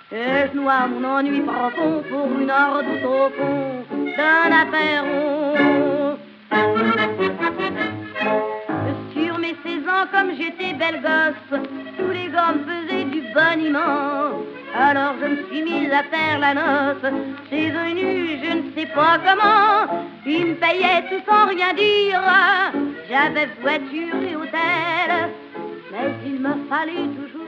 Et je noie mon ennui profond pour une heure tout au fond d'un apéro. Sur mes 16 ans, comme j'étais belle gosse, tous les gars me faisaient du boniment. Alors je me suis mise à faire la noce. C'est venu, je ne sais pas comment. Ils me payaient tout sans rien dire. J'avais voiture et hôtel, mais il me fallait toujours